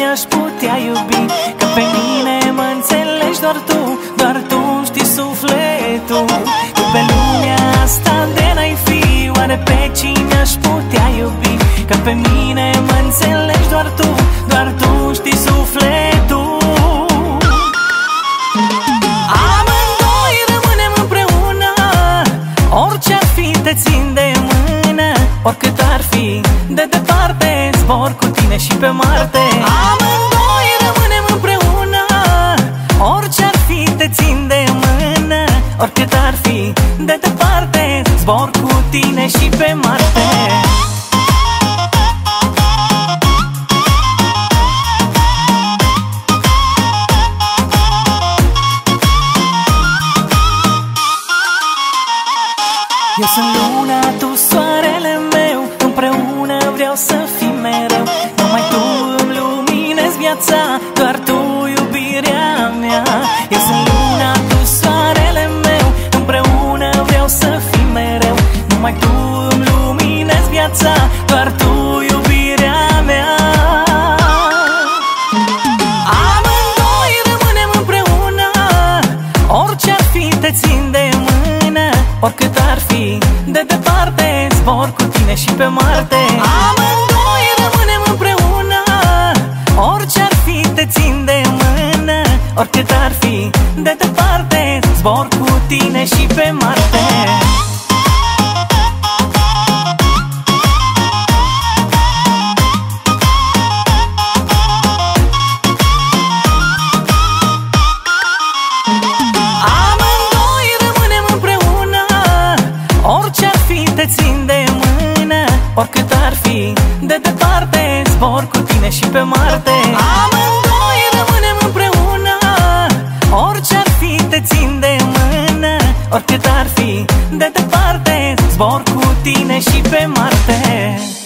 aș putea iubi, că pe mine mă înțelegi doar tu știi sufletul. Că pe lumea asta de n-ai fi, oare pe cine aș putea iubi? Că pe mine mă înțelegi doar tu știi sufletul. Amândoi rămânem împreună, orice ar fi te țin de mână. Oricât ar fi de departe, zbor cu tine și pe Marte. Amândoi rămânem împreună, orice ar fi te țin de mână. Oricât ar fi de departe, zbor cu tine și pe Marte. Eu sunt luna, tu soarele meu, împreună vreau să fim mereu. Numai tu îmi luminezi viața, doar tu iubirea mea. Eu sunt luna, tu soarele meu, împreună vreau să fim mereu. Numai tu îmi luminezi viața, doar tu iubirea mea. Amândoi rămânem împreună, orice ar fi te țin de mână. Oricât ar fi de departe, zbor cu tine și pe Marte. Amândoi rămânem împreună, orice ar fi te țin de mână. Oricât ar fi de departe, zbor cu tine și pe Marte. Orice ar fi te țin de mână, oricât ar fi de departe, zbor cu tine și pe Marte. Amândoi rămânem împreună, orice ar fi te țin de mână. Oricât ar fi de departe, zbor cu tine și pe Marte.